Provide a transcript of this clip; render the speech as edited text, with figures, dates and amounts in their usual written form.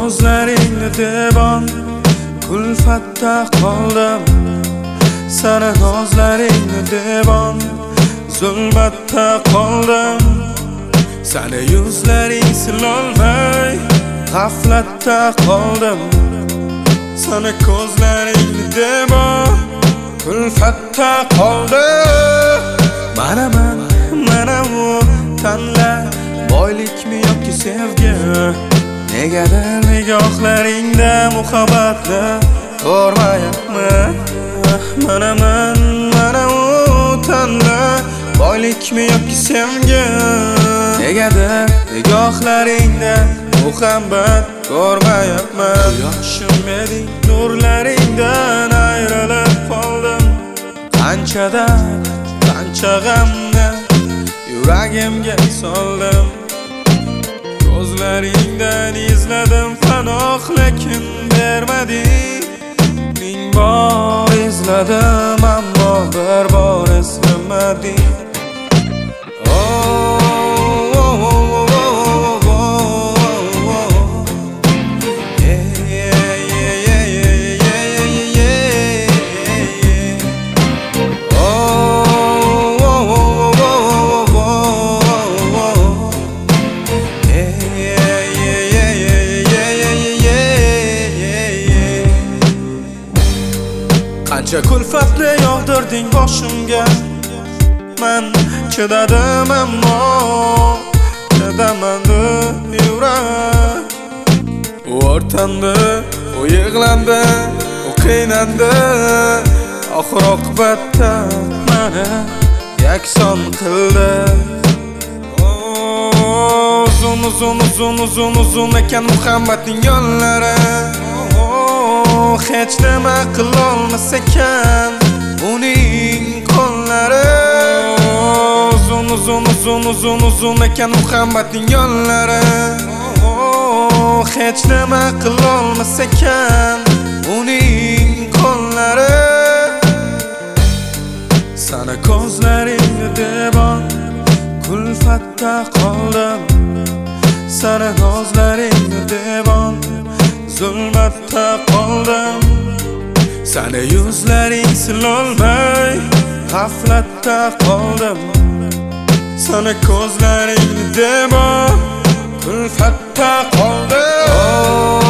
ko'zlaringni devon kulfatda qoldim. Sana nozlaringni devon zulmatda qoldim. Sana yuzlaring silolmay g'aflatda qoldim. Sana ko'zlaringni devon kulfatda qoldim. Mana bu tanla boylikmi yoki sevgi? Negadir nigohlaringda muhabbatni ko'rmayapman. Mana bu tanla boylikmi yoki sevgi? Negadir nigohlaringda muhabbat ko'rmayapman. Yoshim eding nurlaringdan ayrilib qoldim. Qancha g'amni yuragimga soldim. Ko'zlaringdan izladim panoh, lekin bermading. Ming bor izladim ammo bir bor eslamading. Qancha kulfatni yog'dirding boshimga, men chidadim ammo chidamadi yurak. U o'rtandi, u yig'landi, u qiynandi, oxir oqibatda meni yakson qildi. Uzun ekan muhabbatning yo'llari. Hech nima qilolmas ekan uning qo'llari. Uzun ekan muhabbatning yo'llari. Hech nima qilolmas ekan uning qo'llari. Sana ko'zlaringni devon kulfatda qoldim. Sana nozlaringni devon zulmatda qoldim. Sana yuzlaring silolmay g'aflatda qoldim. Sana ko'zlaringni devon kulfatda qoldim.